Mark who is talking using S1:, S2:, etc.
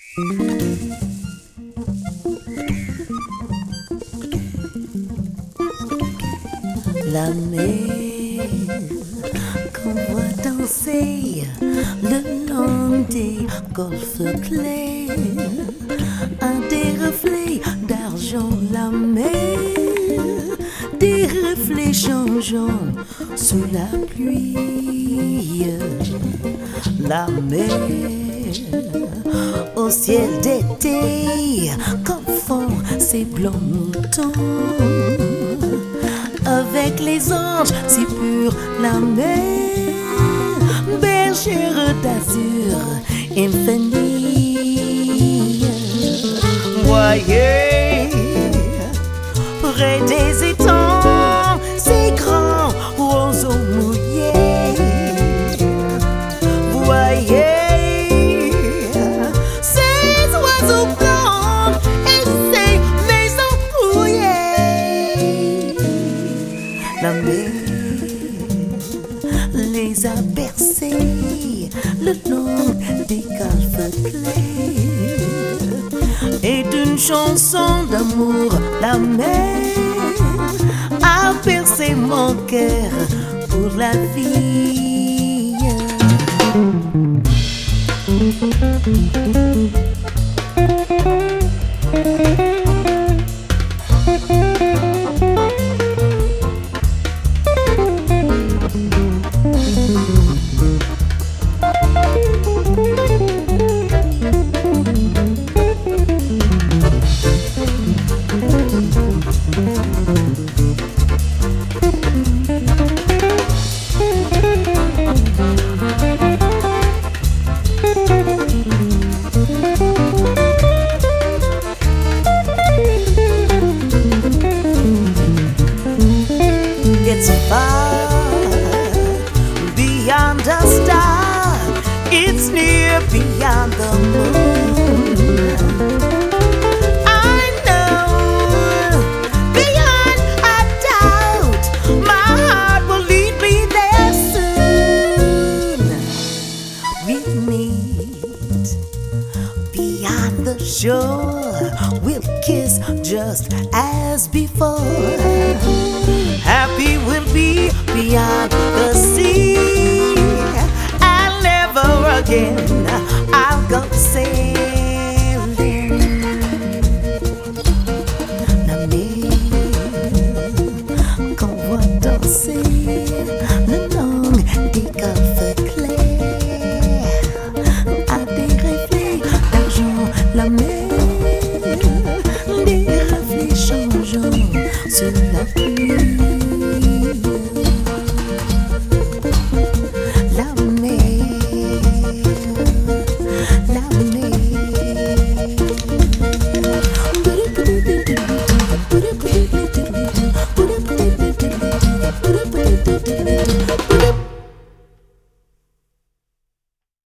S1: La mer qu'on voit danser le long des golfes clairs a des reflets d'argent. La mer, des reflets changeants sous la pluie. La mer au ciel d'été confond ses blancs moutons avec les anges si purs. La mer, bergère d'azur infini. Voyez, près des étangs, ces grands roseaux mouillés. Voyez, ces oiseaux blancs et ces maisons rouillées. La mer les a bercés le long des golfes clairs, et d'une chanson d'amour. La mer a percé mon cœur pour la vie. It's far beyond a star, it's near beyond the moon. I know beyond a doubt my heart will lead me there soon. We'll meet beyond the shore, we'll kiss just as before. Happy we'll be beyond the sea, and never again I'll go sailing. La mer qu'on voit danser le long des golfes clairs a des reflets d'argent. La mer, des reflets changeants sur la pluie.